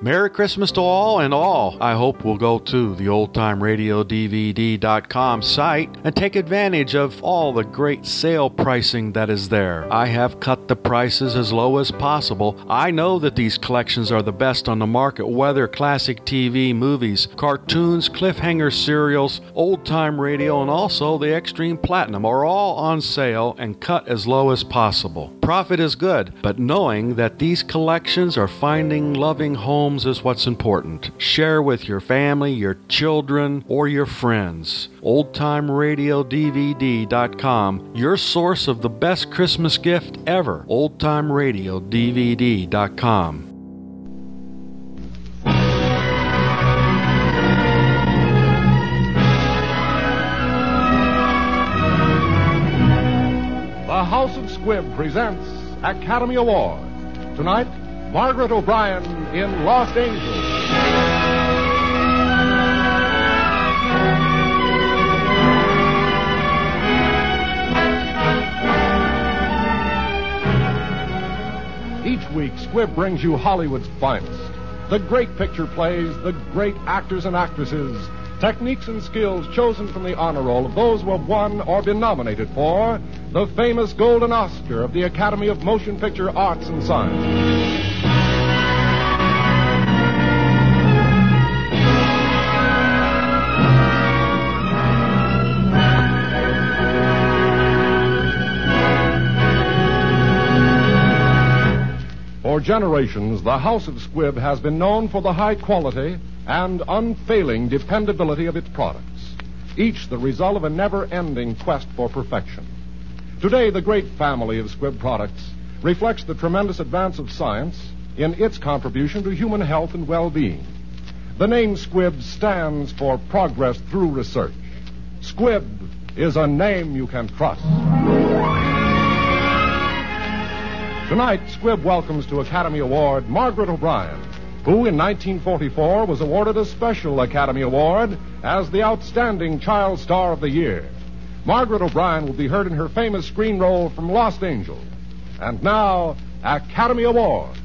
Merry Christmas to all, and all I hope will go to the OldTimeRadioDVD.com site and take advantage of all the great sale pricing that is there. I have cut the prices as low as possible. I know that these collections are the best on the market, whether classic TV, movies, cartoons, cliffhanger serials, old-time radio, and also the Extreme Platinum are all on sale and cut as low as possible. Profit is good, but knowing that these collections are finding loving homes is what's important. Share with your family, your children, or your friends. OldTimeRadioDVD.com, your source of the best Christmas gift ever. OldTimeRadioDVD.com. The House of Squibb presents Academy Award. Tonight, Margaret O'Brien in Lost Angels. Each week, Squibb brings you Hollywood's finest. The great picture plays, the great actors and actresses, techniques and skills chosen from the honor roll of those who have won or been nominated for the famous Golden Oscar of the Academy of Motion Picture Arts and Science. For generations, the House of Squibb has been known for the high quality and unfailing dependability of its products, each the result of a never-ending quest for perfection. Today, the great family of Squibb products reflects the tremendous advance of science in its contribution to human health and well-being. The name Squibb stands for progress through research. Squibb is a name you can trust. Tonight, Squibb welcomes to Academy Award Margaret O'Brien, who in 1944 was awarded a special Academy Award as the Outstanding Child Star of the Year. Margaret O'Brien will be heard in her famous screen role from Lost Angels. And now, Academy Award.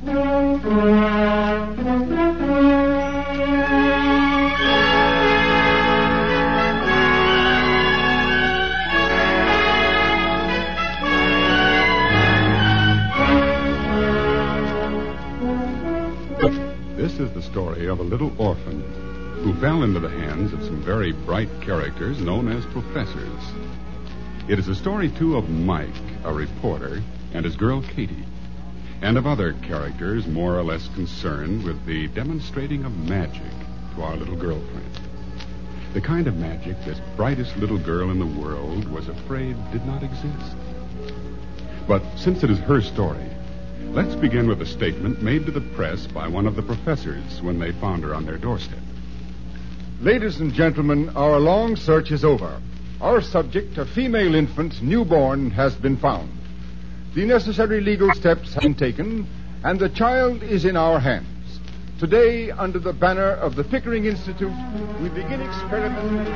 This is the story of a little orphan who fell into the hands of some very bright characters known as professors. It is a story, too, of Mike, a reporter, and his girl Katie, and of other characters more or less concerned with the demonstrating of magic to our little girlfriend. The kind of magic this brightest little girl in the world was afraid did not exist. But since it is her story, let's begin with a statement made to the press by one of the professors when they found her on their doorstep. Ladies and gentlemen, our long search is over. Our subject, a female infant, newborn, has been found. The necessary legal steps have been taken, and the child is in our hands. Today, under the banner of the Pickering Institute, we begin experiments.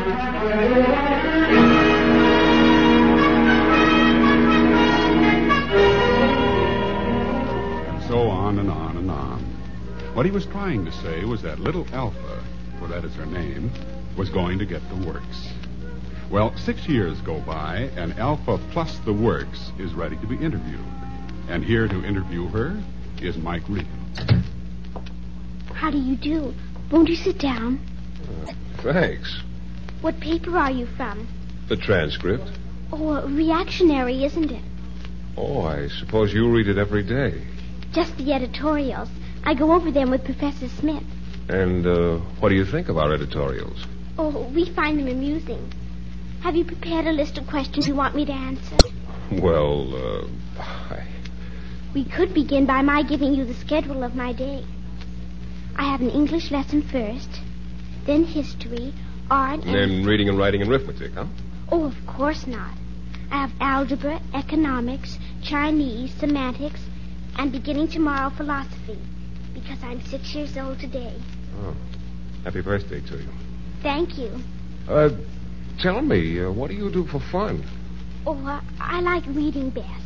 So on and on and on. What he was trying to say was that little Alpha, for that is her name, was going to get the works. Well, 6 years go by, and Alpha plus the works is ready to be interviewed. And here to interview her is Mike Regan. How do you do? Won't you sit down? Thanks. What paper are you from? The transcript. Oh, reactionary, isn't it? Oh, I suppose you read it every day. Just the editorials. I go over them with Professor Smith. And what do you think of our editorials? Oh, we find them amusing. Have you prepared a list of questions you want me to answer? Well, We could begin by my giving you the schedule of my day. I have an English lesson first, then history, art, and... then reading and writing and arithmetic, huh? Oh, of course not. I have algebra, economics, Chinese, semantics, and beginning tomorrow, philosophy, because I'm 6 years old today. Oh, happy birthday to you. Thank you. Tell me, what do you do for fun? Oh, I like reading best.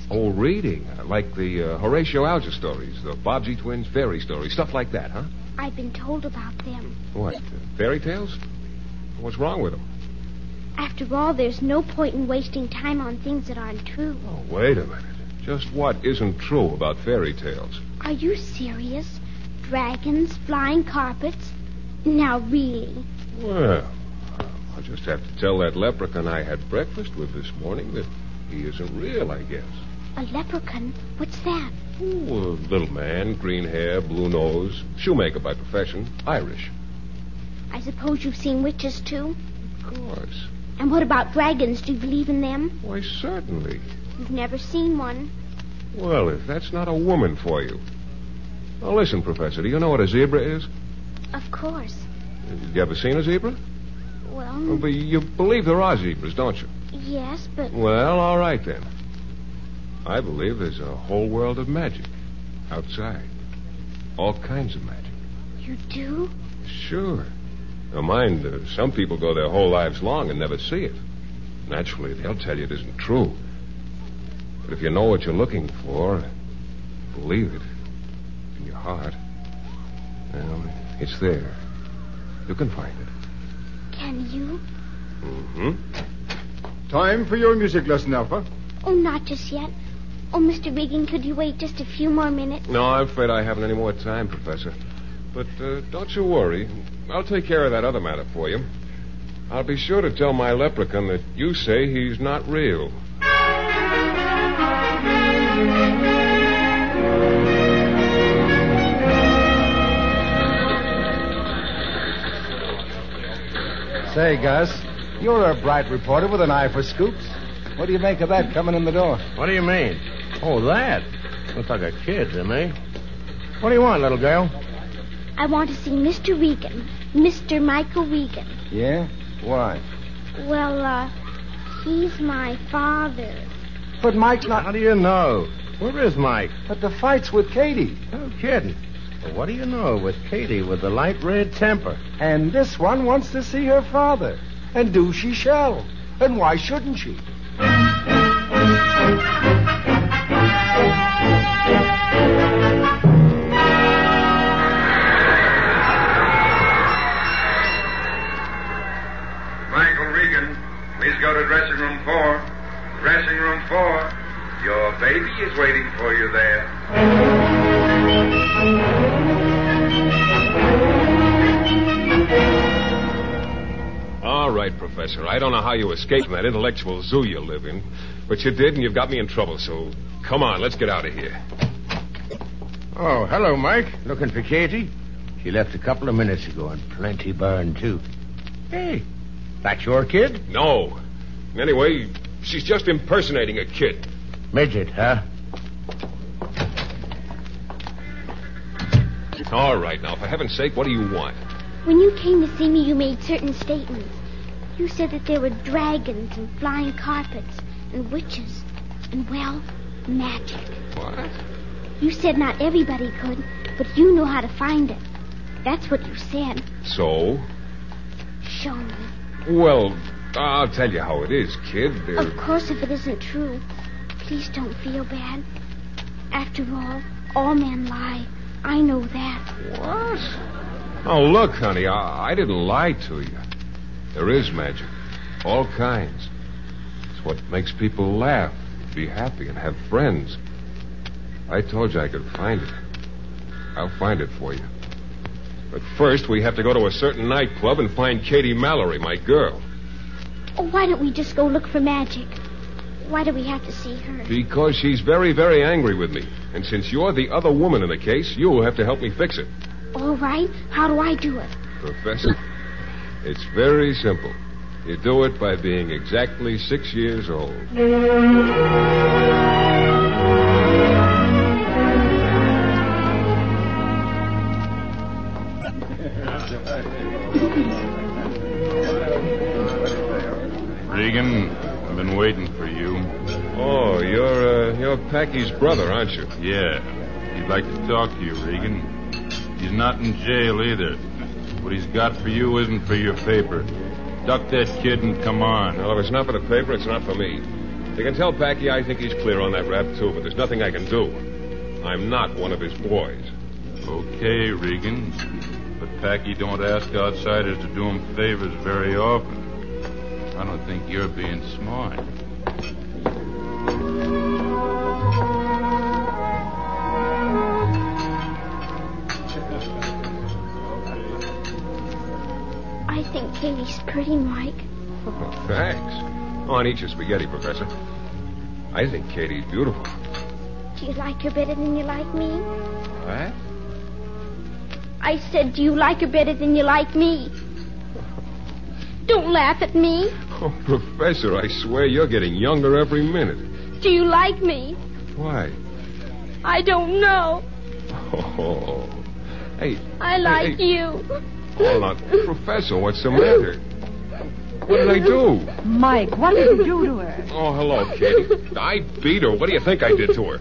Oh, reading. Like the Horatio Alger stories, the Bobbsey twins fairy stories, stuff like that, huh? I've been told about them. What, fairy tales? What's wrong with them? After all, there's no point in wasting time on things that aren't true. Oh, wait a minute. Just what isn't true about fairy tales? Are you serious? Dragons, flying carpets? Now, really? Well, I'll just have to tell that leprechaun I had breakfast with this morning that he isn't real, I guess. A leprechaun? What's that? Oh, a little man, green hair, blue nose, shoemaker by profession, Irish. I suppose you've seen witches, too? Of course. And what about dragons? Do you believe in them? Why, certainly. You've never seen one. Well, if that's not a woman for you. Now, listen, Professor, do you know what a zebra is? Of course. Have you ever seen a zebra? Well, But you believe there are zebras, don't you? yes, but... Well, all right then. I believe there's a whole world of magic outside. All kinds of magic. You do? Sure. Now, mind, some people go their whole lives long and never see it. Naturally, they'll tell you it isn't true. But if you know what you're looking for, believe it in your heart, well, it's there. You can find it. Can you? Mm-hmm. Time for your music lesson, Alpha. Oh, not just yet. Oh, Mr. Regan, could you wait just a few more minutes? No, I'm afraid I haven't any more time, Professor. But don't you worry. I'll take care of that other matter for you. I'll be sure to tell my leprechaun that you say he's not real. Say, Gus, you're a bright reporter with an eye for scoops. What do you make of that coming in the door? What do you mean? Oh, that? Looks like a kid to me. What do you want, little girl? I want to see Mr. Regan. Mr. Michael Regan. Yeah? Why? Well, he's my father. But Mike's How not... do you know? Where is Mike? But the fight's with Katie. No kidding. Well, what do you know with Katie with the light red temper? And this one wants to see her father. And do she shall. And why shouldn't she? Michael Regan, please go to dressing room 4. Dressing room 4. Your baby is waiting for you there. All right, Professor. I don't know how you escaped from that intellectual zoo you live in, but you did, and you've got me in trouble, so come on, let's get out of here. Oh, hello, Mike. Looking for Katie? She left a couple of minutes ago, and plenty burned, too. Hey, that's your kid? No. Anyway, she's just impersonating a kid. Midget, huh? All right, now, for heaven's sake, what do you want? When you came to see me, you made certain statements. You said that there were dragons and flying carpets and witches and, well, magic. What? You said not everybody could, but you know how to find it. That's what you said. So? Show me. Well, I'll tell you how it is, kid. Of course, if it isn't true, please don't feel bad. After all men lie. I know that. What? Oh, look, honey, I didn't lie to you. There is magic. All kinds. It's what makes people laugh, be happy, and have friends. I told you I could find it. I'll find it for you. But first, we have to go to a certain nightclub and find Katie Mallory, my girl. Oh, why don't we just go look for magic? Why do we have to see her? Because she's very, very angry with me. And since you're the other woman in the case, you'll have to help me fix it. All right. How do I do it? Professor, it's very simple. You do it by being exactly 6 years old. Regan, I've been waiting for you. Oh, you're Packy's brother, aren't you? Yeah. He'd like to talk to you, Regan. He's not in jail either. What he's got for you isn't for your paper. Duck that kid and come on. Well, if it's not for the paper, it's not for me. You can tell Packy I think he's clear on that rap, too, but there's nothing I can do. I'm not one of his boys. Okay, Regan. But Packy don't ask outsiders to do him favors very often. I don't think you're being smart. I think Katie's pretty, Mike. Oh, thanks. Oh, and eat your spaghetti, Professor. I think Katie's beautiful. Do you like her better than you like me? What? I said, do you like her better than you like me? Don't laugh at me. Oh, Professor, I swear you're getting younger every minute. Do you like me? Why? I don't know. Oh, hey. I like you. Oh, now, Professor, what's the matter? What did I do? Mike, what did you do to her? Oh, hello, Katie. I beat her. What do you think I did to her?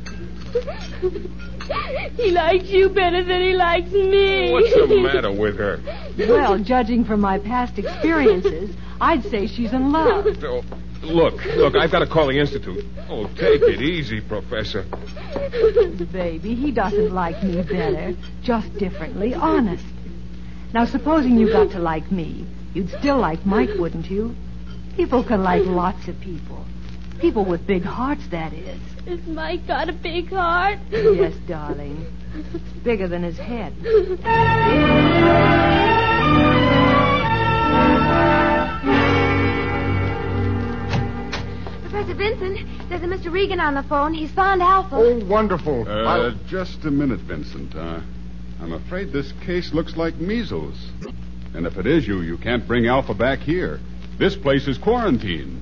He likes you better than he likes me. What's the matter with her? Well, judging from my past experiences, I'd say she's in love. Oh, look, I've got to call the Institute. Oh, take it easy, Professor. Baby, he doesn't like me better, just differently, honest. Now, supposing you got to like me, you'd still like Mike, wouldn't you? People can like lots of people. People with big hearts, that is. Has Mike got a big heart? Yes, darling. It's bigger than his head. Professor Vincent, there's a Mr. Regan on the phone. He's found Alpha. Oh, wonderful. Just a minute, Vincent. I'm afraid this case looks like measles. And if it is you can't bring Alpha back here. This place is quarantined.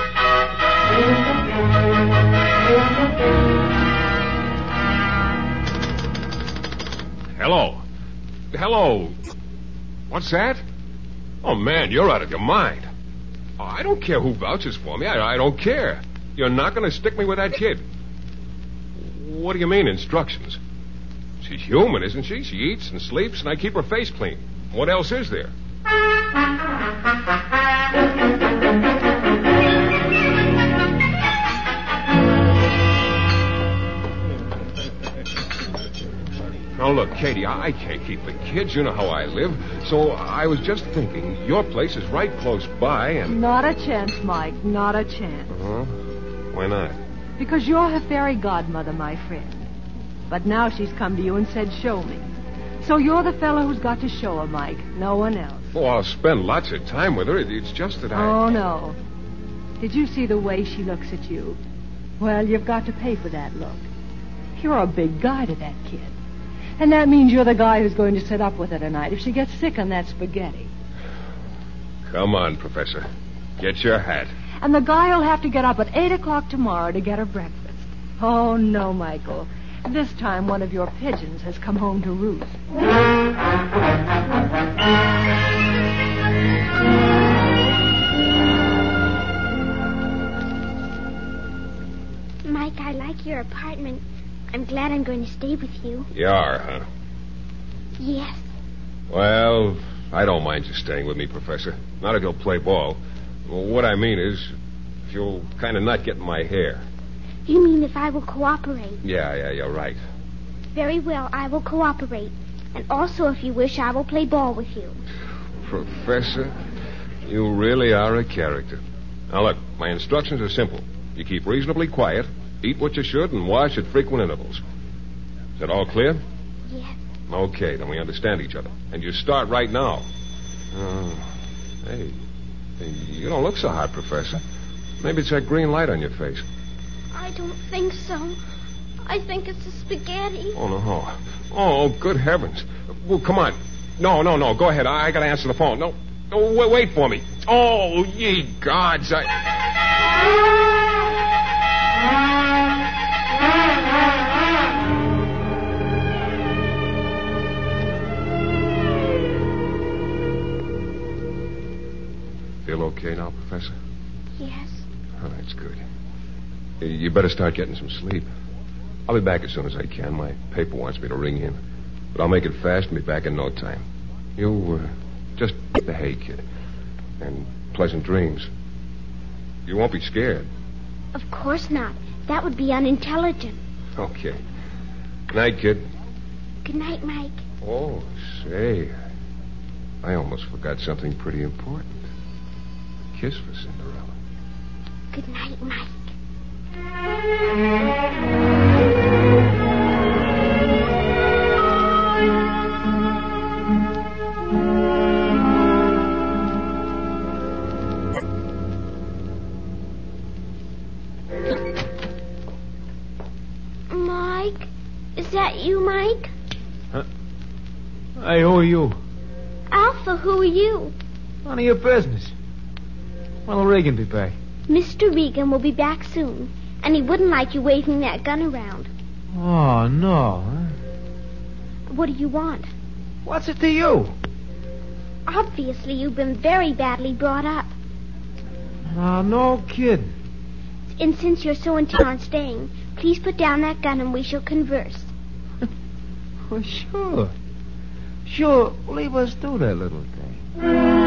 Hello. What's that? Oh, man, you're out of your mind. Oh, I don't care who vouches for me. I don't care. You're not going to stick me with that kid. What do you mean, instructions? She's human, isn't she? She eats and sleeps, and I keep her face clean. What else is there? Now, look, Katie, I can't keep the kids. You know how I live. So I was just thinking, your place is right close by, and... Not a chance, Mike. Not a chance. Uh-huh. Why not? Because you're her fairy godmother, my friend. But now she's come to you and said, show me. So you're the fellow who's got to show her, Mike. No one else. Oh, I'll spend lots of time with her. It's just that I... Oh, no. Did you see the way she looks at you? Well, you've got to pay for that look. You're a big guy to that kid. And that means you're the guy who's going to sit up with her tonight if she gets sick on that spaghetti. Come on, Professor. Get your hat. And the guy will have to get up at 8 o'clock tomorrow to get her breakfast. Oh, no, Michael. This time one of your pigeons has come home to roost. Mike, I like your apartment. I'm glad I'm going to stay with you. You are, huh? Yes. Well, I don't mind you staying with me, Professor. Not if you'll play ball. Well, what I mean is, if you'll kind of not get in my hair. You mean if I will cooperate? Yeah, you're right. Very well, I will cooperate. And also, if you wish, I will play ball with you. Professor, you really are a character. Now, look, my instructions are simple. You keep reasonably quiet, eat what you should, and wash at frequent intervals. Is that all clear? Yes. Okay, then we understand each other. And you start right now. Hey, you don't look so hot, Professor. Maybe it's that green light on your face. I don't think so. I think it's the spaghetti. Oh, no. Oh, good heavens. Well, come on. No. Go ahead. I got to answer the phone. No, wait for me. Oh, ye gods. Feel okay now, Professor? Yes. Oh, that's good. You better start getting some sleep. I'll be back as soon as I can. My paper wants me to ring in. But I'll make it fast and be back in no time. You, just behave, kid. And pleasant dreams. You won't be scared. Of course not. That would be unintelligent. Okay. Night, kid. Good night, Mike. Oh, say. I almost forgot something pretty important. Kiss for Cinderella. Good night, Mike. Mike? Is that you, Mike? Huh? Hey, who are you? Alpha, who are you? None of your business. When'll Regan be back? Mr. Regan will be back soon, and he wouldn't like you waving that gun around. Oh, no. What do you want? What's it to you? Obviously, you've been very badly brought up. Oh, no kidding. And since you're so intent on staying, please put down that gun and we shall converse. Well, sure. Sure, leave us do that little thing.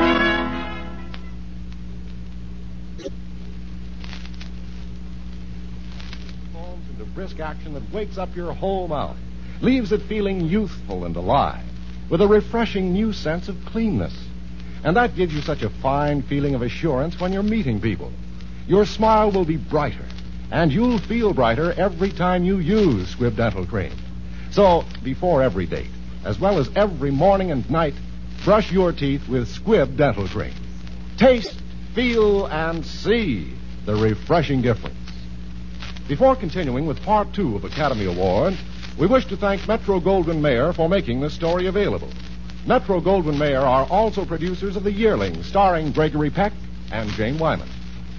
Into brisk action that wakes up your whole mouth, leaves it feeling youthful and alive, with a refreshing new sense of cleanness. And that gives you such a fine feeling of assurance when you're meeting people. Your smile will be brighter, and you'll feel brighter every time you use Squibb Dental Cream. So, before every date, as well as every morning and night, brush your teeth with Squibb Dental Cream. Taste, feel, and see the refreshing difference. Before continuing with Part 2 of Academy Award, we wish to thank Metro-Goldwyn-Mayer for making this story available. Metro-Goldwyn-Mayer are also producers of The Yearling, starring Gregory Peck and Jane Wyman.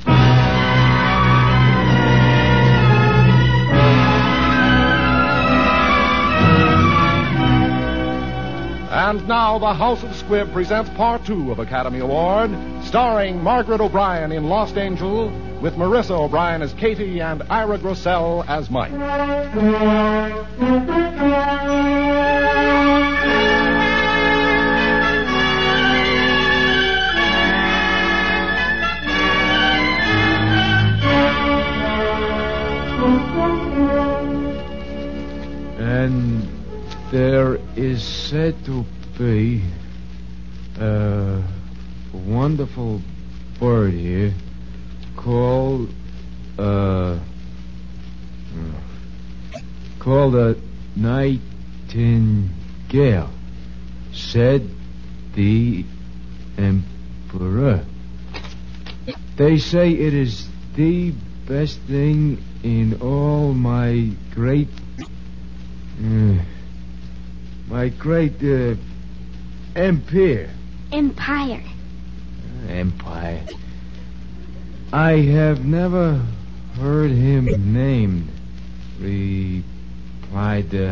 And now the House of Squibb presents Part 2 of Academy Award, starring Margaret O'Brien in Lost Angel, with Marissa O'Brien as Katie and Ira Grossell as Mike. And there is said to be a wonderful bird here called a nightingale, said the emperor. They say it is the best thing in all my great empire. Empire. I have never heard him named, replied the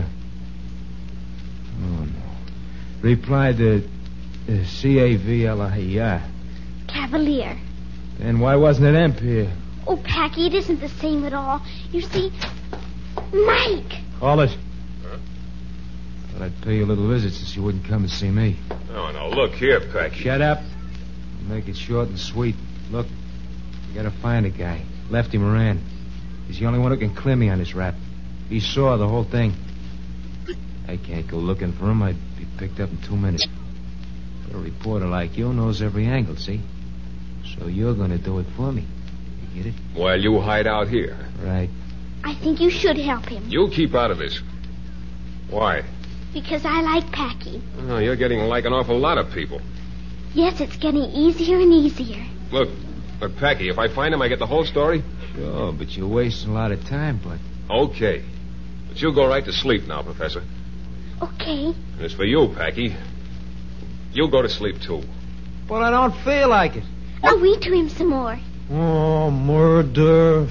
Cavalier. Cavalier. Then why wasn't it Empire? Oh, Packy, it isn't the same at all. You see, Mike. Call it. Thought I'd pay you a little visit since you wouldn't come and see me. Oh, now look here, Packy. Shut up. Make it short and sweet. Look, you gotta find a guy. Lefty Moran. He's the only one who can clear me on this rap. He saw the whole thing. I can't go looking for him. I'd be picked up in 2 minutes. But a reporter like you knows every angle, see? So you're gonna do it for me. You get it? While you hide out here. Right. I think you should help him. You keep out of this. Why? Because I like Packy. Oh, you're getting like an awful lot of people. Yes, it's getting easier and easier. Look, Packy, if I find him, I get the whole story? Sure, but you're wasting a lot of time, bud. Okay. But you'll go right to sleep now, Professor. Okay. And as for you, Packy, you'll go to sleep, too. But I don't feel like it. I'll read to him some more. Oh, murder.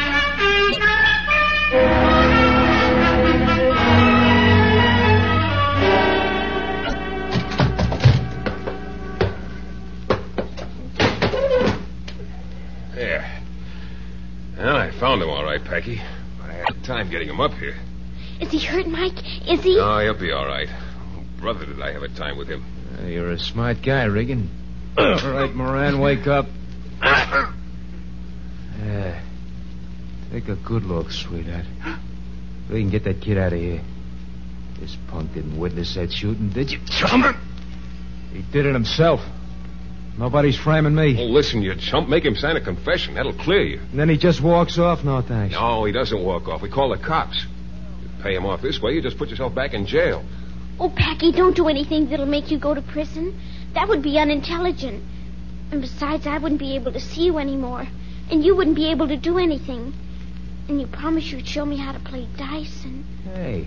There. Well, I found him all right, Packy. But I had time getting him up here. Is he hurt, Mike? Is he? No, he'll be all right. Oh, brother, did I have a time with him. You're a smart guy, Regan. All right, Moran, wake up. Take a good look, sweetheart. We can get that kid out of here. This punk didn't witness that shooting, did you? Chump! He did it himself. Nobody's framing me. Oh, listen, you chump. Make him sign a confession. That'll clear you. And then he just walks off? No, thanks. No, he doesn't walk off. We call the cops. You pay him off this way, you just put yourself back in jail. Oh, Packy, don't do anything that'll make you go to prison. That would be unintelligent. And besides, I wouldn't be able to see you anymore. And you wouldn't be able to do anything. And you promised you'd show me how to play dice and... Hey.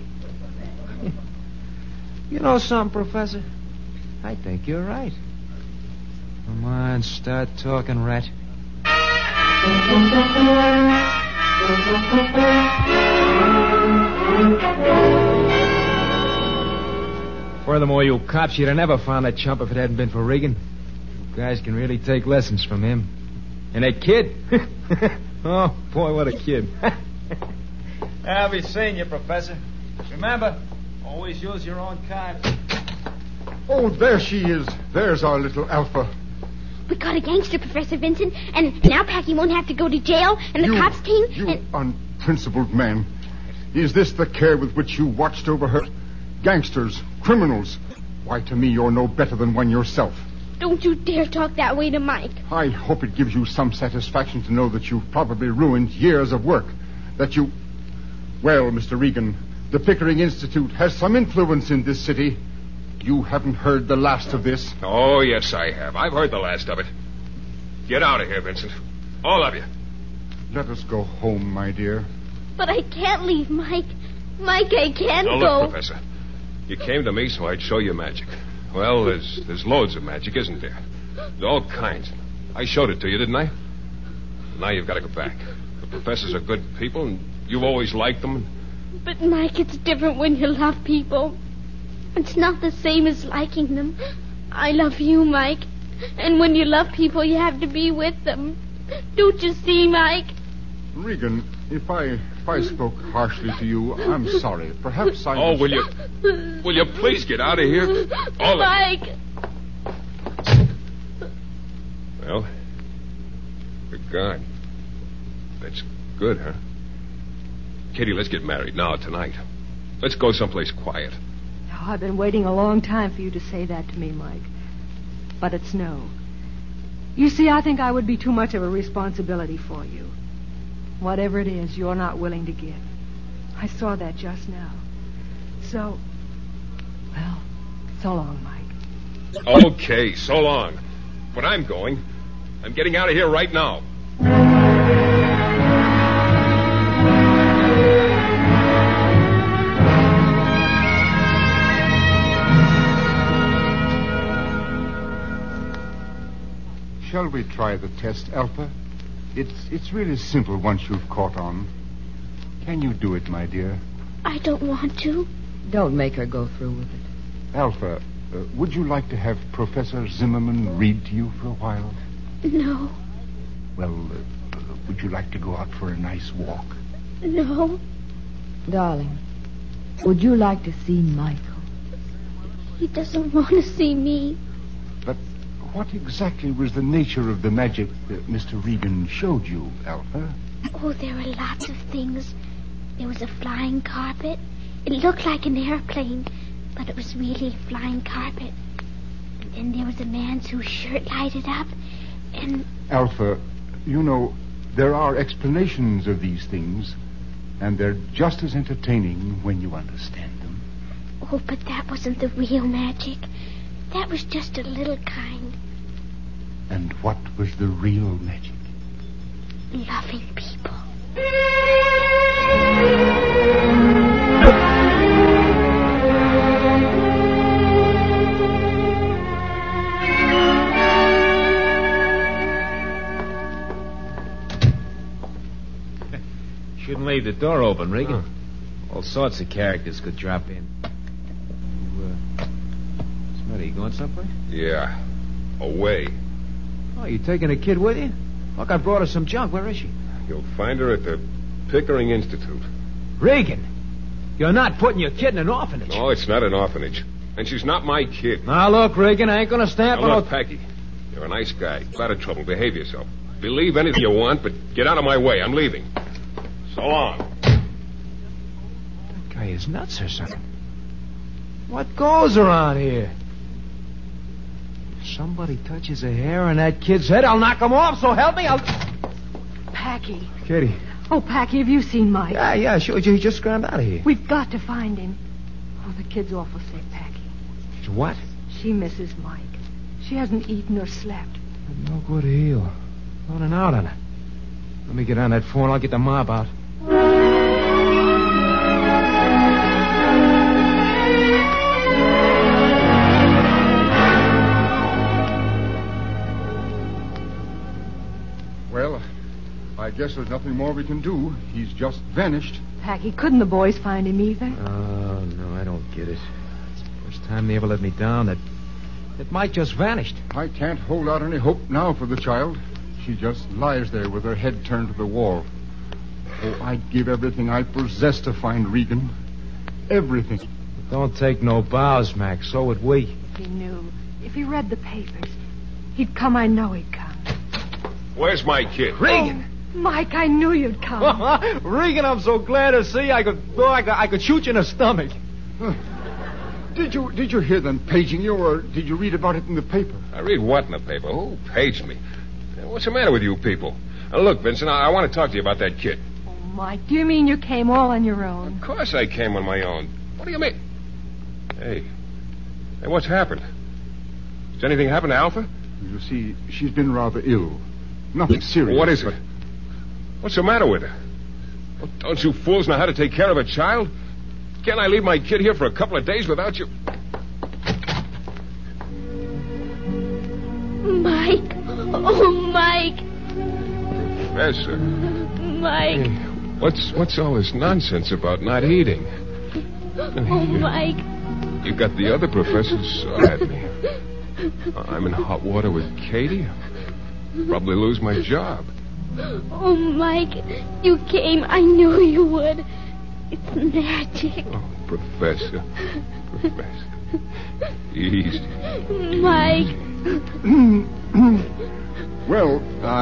You know something, Professor? I think you're right. Come on, start talking, rat. Furthermore, you cops, you'd have never found that chump if it hadn't been for Regan. You guys can really take lessons from him. And that kid? Oh, boy, what a kid. I'll be seeing you, Professor. Remember, always use your own cards. Oh, there she is. There's our little Alpha. We got a gangster, Professor Vincent, and now Packy won't have to go to jail, and the cops came... You unprincipled man. Is this the care with which you watched over her? Gangsters, criminals. Why, to me, you're no better than one yourself. Don't you dare talk that way to Mike. I hope it gives you some satisfaction to know that you've probably ruined years of work. That you... Well, Mr. Regan, the Pickering Institute has some influence in this city. You haven't heard the last of this? Oh, yes, I have. I've heard the last of it. Get out of here, Vincent. All of you. Let us go home, my dear. But I can't leave Mike. Mike, I can't now, go. Look, Professor. You came to me so I'd show you magic. Well, there's loads of magic, isn't there? There's all kinds. I showed it to you, didn't I? Now you've got to go back. The professors are good people, and you've always liked them. But, Mike, it's different when you love people. It's not the same as liking them. I love you, Mike. And when you love people, you have to be with them. Don't you see, Mike? Regan, if I spoke harshly to you, I'm sorry. Perhaps I... Oh, will you please get out of here? All Mike! of you. Well, you're gone. That's good, huh? Kitty, let's get married now, tonight. Let's go someplace quiet. Oh, I've been waiting a long time for you to say that to me, Mike. But it's no. You see, I think I would be too much of a responsibility for you. Whatever it is, you're not willing to give. I saw that just now. So, well, so long, Mike. Okay, so long. But I'm going. I'm getting out of here right now. Shall we try the test, Alpha? It's really simple once you've caught on. Can you do it, my dear? I don't want to. Don't make her go through with it. Alpha, would you like to have Professor Zimmerman read to you for a while? No. Well, would you like to go out for a nice walk? No. Darling, would you like to see Michael? He doesn't want to see me. But what exactly was the nature of the magic that Mr. Regan showed you, Alpha? Oh, there were lots of things. There was a flying carpet. It looked like an airplane, but it was really a flying carpet. And then there was a man whose shirt lighted up, and... Alpha, you know, there are explanations of these things, and they're just as entertaining when you understand them. Oh, but that wasn't the real magic. That was just a little kind. And what was the real magic? Loving people. Shouldn't leave the door open, Regan. All sorts of characters could drop in. Smitty, you going someplace? Yeah. Away. Oh, you taking a kid with you? Look, I brought her some junk. Where is she? You'll find her at the Pickering Institute. Regan, you're not putting your kid in an orphanage. No, it's not an orphanage. And she's not my kid. Now, look, Regan, I ain't going to stand for Now, no... look, Packy. You're a nice guy. Out of trouble. Behave yourself. Believe anything you want, but get out of my way. I'm leaving. So long. That guy is nuts or something. What goes around here? If somebody touches a hair on that kid's head, I'll knock him off, so help me, Packy. Katie. Oh, Packy, have you seen Mike? Yeah, sure. He just scrambled out of here. We've got to find him. Oh, the kid's awful sick, Packy. What? She misses Mike. She hasn't eaten or slept. No good heel. Loading out on her. Let me get on that phone. I'll get the mob out. Well, I guess there's nothing more we can do. He's just vanished. Packy, couldn't the boys find him either? Oh, no, I don't get it. It's the first time they ever let me down that Mike just vanished. I can't hold out any hope now for the child. She just lies there with her head turned to the wall. Oh, I'd give everything I possess to find Regan. Everything. Don't take no bows, Mac. So would we. If he knew, if he read the papers, he'd come. I know he'd come. Where's my kid? Regan! Oh, Mike, I knew you'd come. Regan, I'm so glad to see. I could shoot you in the stomach. Did you hear them paging you, or did you read about it in the paper? I read what in the paper? Who paged me? What's the matter with you people? Look, Vincent, I want to talk to you about that kid. Oh, Mike, do you mean you came all on your own? Of course I came on my own. What do you mean? Hey, what's happened? Has anything happened to Alpha? You see, she's been rather ill. Nothing serious. What is it? What's the matter with her? Well, don't you fools know how to take care of a child? Can't I leave my kid here for a couple of days without you? Mike. Oh, Mike. Professor. Mike. Hey, what's all this nonsense about not eating? Oh, Mike. You got the other professors sore at me. I'm in hot water with Katie. I'll probably lose my job. Oh, Mike, you came. I knew you would. It's magic. Oh, Professor. Easy. Mike. Well,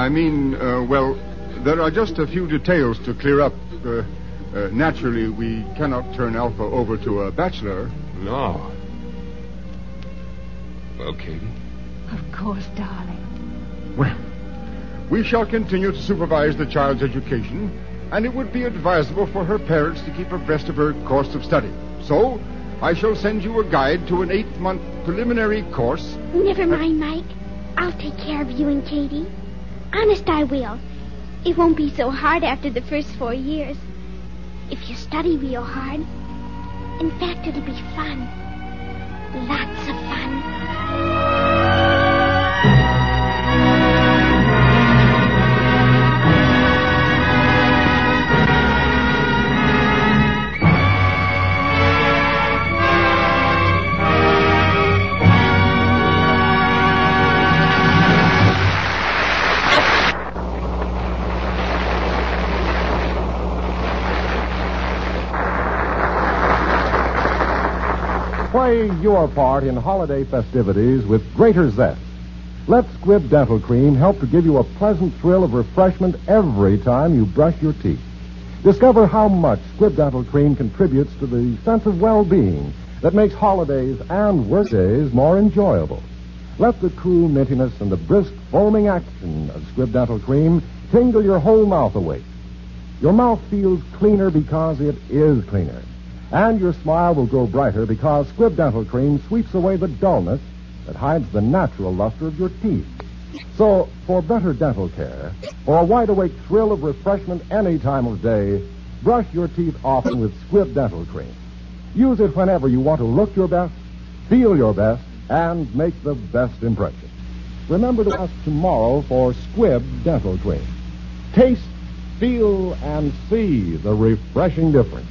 there are just a few details to clear up. Naturally, we cannot turn Alpha over to a bachelor. No. Well, Katie? Of course, darling. Well, we shall continue to supervise the child's education, and it would be advisable for her parents to keep abreast of her course of study. So, I shall send you a guide to an 8-month preliminary course. Never mind, Mike. I'll take care of you and Katie. Honest, I will. It won't be so hard after the first 4 years. If you study real hard. In fact, it'll be fun. Lots of fun. Play your part in holiday festivities with greater zest. Let Squibb Dental Cream help to give you a pleasant thrill of refreshment every time you brush your teeth. Discover how much Squibb Dental Cream contributes to the sense of well-being that makes holidays and workdays more enjoyable. Let the cool mintiness and the brisk foaming action of Squibb Dental Cream tingle your whole mouth awake. Your mouth feels cleaner because it is cleaner. And your smile will grow brighter because Squibb Dental Cream sweeps away the dullness that hides the natural luster of your teeth. So, for better dental care, for a wide-awake thrill of refreshment any time of day, brush your teeth often with Squibb Dental Cream. Use it whenever you want to look your best, feel your best, and make the best impression. Remember to ask tomorrow for Squibb Dental Cream. Taste, feel, and see the refreshing difference.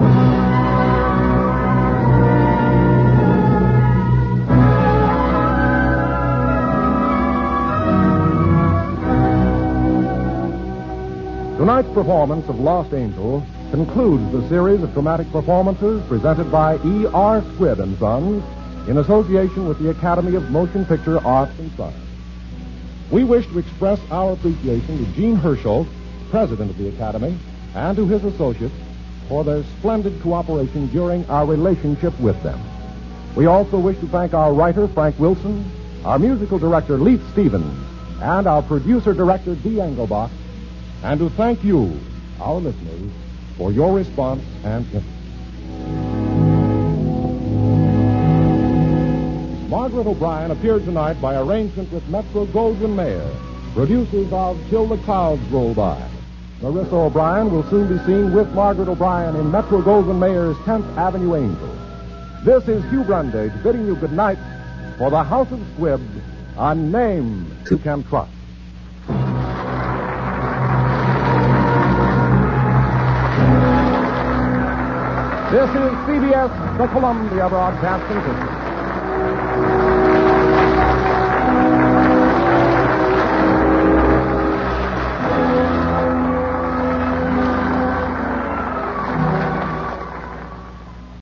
Tonight's performance of Lost Angel concludes the series of dramatic performances presented by E.R. Squibb and Sons in association with the Academy of Motion Picture Arts and Science. We wish to express our appreciation to Gene Herschel, president of the Academy, and to his associates for their splendid cooperation during our relationship with them. We also wish to thank our writer, Frank Wilson, our musical director, Leith Stevens, and our producer-director, Dee Engelbach, and to thank you, our listeners, for your response and interest. Margaret O'Brien appeared tonight by arrangement with Metro-Goldwyn-Mayer, producers of Till the Clouds Roll By. Larissa O'Brien will soon be seen with Margaret O'Brien in Metro-Goldwyn-Mayer's 10th Avenue Angel. This is Hugh Brundage bidding you good night for the House of Squibb, a name you can trust. This is CBS, the Columbia Broadcasting System.